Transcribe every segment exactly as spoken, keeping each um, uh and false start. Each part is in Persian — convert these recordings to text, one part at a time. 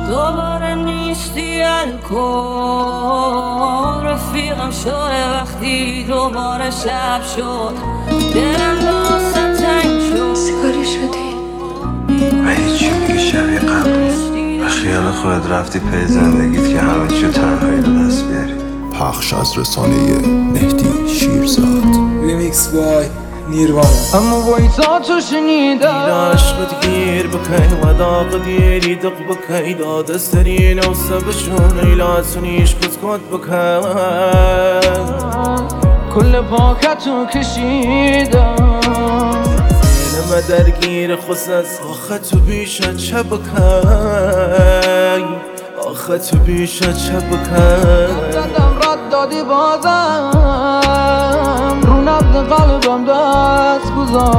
دوباره نیستی الکل رفیقم شده وقتی دوباره شب شد دلم واسه تنگ شد سیگاری شدی و هیچی میگه شبیه قبل و خیال خودت رفتی پی زندگیت که همه چی رو تنهایی رو دست بیاری. پخش از رسانه مهدی شیرزاد. ریمیکس بای نیروانا. اما وایسا تو شنیدم عشقت گیر بکی و داغ دیری دق بکی داد استرین و سبشون ایلاسونیش بسکت بکی کل پاکتو کشیدم اینمه درگیر خصص آخه تو بیشت چه بکی آخه تو بیشت چه بکی دادم رد دادی بازم رو نبض قلبم دست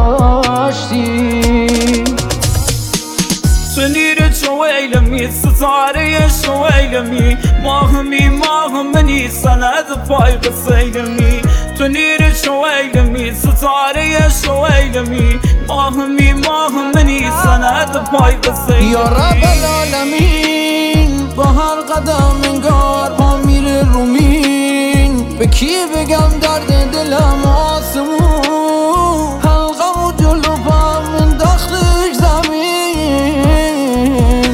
گذاشتی تو نیره شویلمی ستاره شویلمی ماهمی ماهمنی سند پای قصیلمی تو نیره شویلمی ستاره شویلمی ماهمی ماهمنی سند پای قصیلمی یا رب العالمین با هر قدم انگار پا میره رومین به کی بگم درد دلم آسمون حلقم و جلو پام انداختش زمین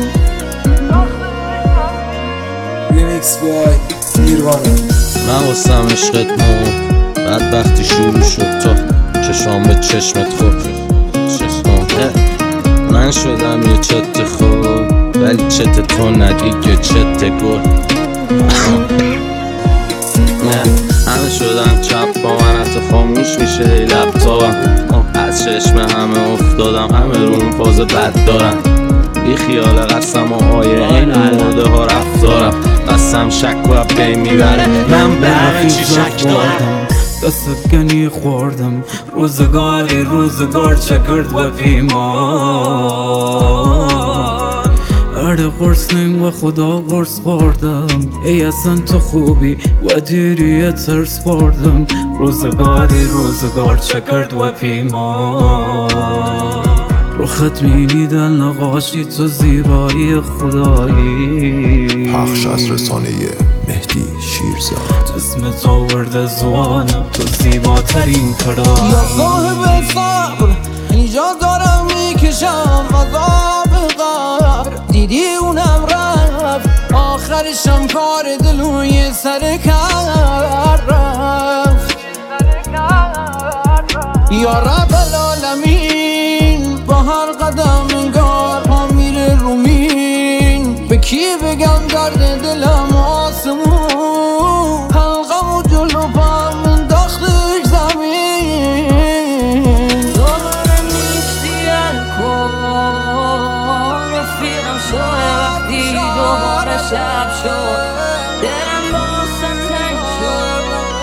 ریمیکس بای نیروانا. من واسم عشقت مون بدبختی شروع شد تا چشام به چشمت خورد چشمام من شدم یه چت خود ولی چت تو ندیگه چت گل همه شدم چپ با من حتی خاموش میشه لپتاپم از چشم همه افتادم همه روم پاز بد دارم بی خیال قسم و آیه این مرده ها رفتارم قسم شک و بی میبره من به همه چی شک دارم دست گنی خوردم روزگاری روزگار چه کرد و پیمان ارد قرص نیم و خدا قرص خوردم ای اصلا تو خوبی و دیری ترس خوردم روزگاری روزگار چه کرد و پیمان رخت میدیدن نقاشی تو زیبایی خدایی پخش از رسانه مهدی شیرزاد. جسم تو ورد زوانم تو زیباترین کارا یا صاحب صبر اینجا دارم میکشم عذاب قبر دیدی اونم رفت آخرشم کار دلوی سر کار رفت یا رب العالمین با هر قدم انگار پا میره رومین به کی بگم درد دلم آسمون حلقم و جلو پام انداختش زمین دوباره نیستی الکل رفیقم شده وقتی دوباره شب شد دلم واسه تنگ شد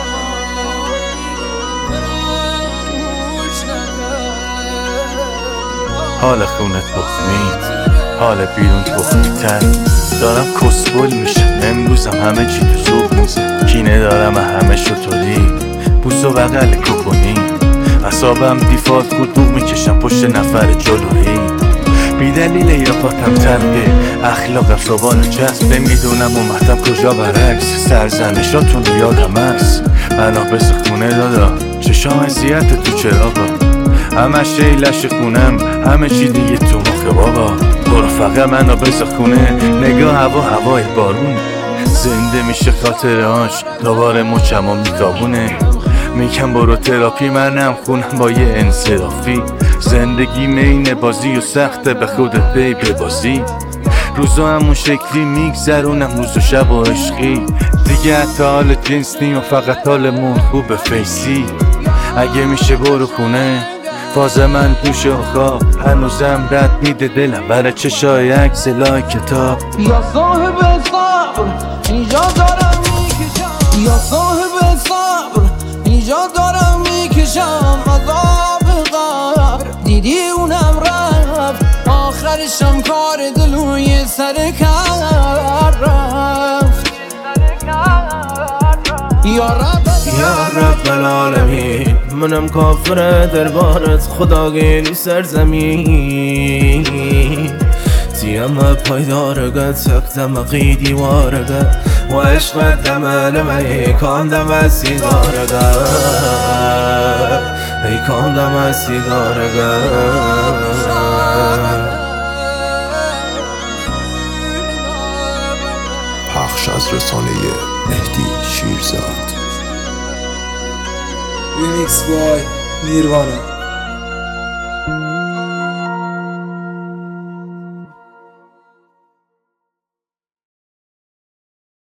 حال خونت بخمید حال بیرون بخمیتر دارم کسبل میشم امروزم همه چی تو زوب میزه کینه دارم همه شطوری بوس و بغل کوپونی اصابم دیفالت بود بوق میکشم پشت نفر جلویی بی دلیل ایرافاتم ترقه اخلاقم صبحانه جذبه میدونم اومدم کجا برعکس سرزنشاتون رو یادم هست بنا بس خونه دادا چشام اذیت تو چراغا همه شیلش خونم همه چی دیگه تو مخه بابا برو فقط منو بذار خونه نگاه هوا هوای بارون زنده میشه خاطرهاش دوباره مچم و میتابونه میگم برو تراپی منم خونم با یه انصرافی زندگی مین بازی و سخته به خودت بی ببازی روزا همون شکلی میگذرونم روز و شب و عشقی دیگه حتی حال جنس نیم و فقط حالمون خوب فیسی اگه میشه برو خونه فاز من دوشه و خواب هنوزم رد میده دلم برای چشای عکس لای کتاب یا صاحب صبر اینجا دارم میکشم یا صاحب صبر اینجا دارم میکشم عذاب قبر دیدی اونم رفت آخرشم کار دلوی سر کار رفت یا رب یا رب العالمین منم کافر دربارت خداگیری سرزمین يما پایدارگه تک دمقی دیوارگه و عشق دمل می کام دم سیگارگه ای کام دم سیگارگه پخش از رسانه مهدی شیرزاد. ریمیکس بای نیروانا.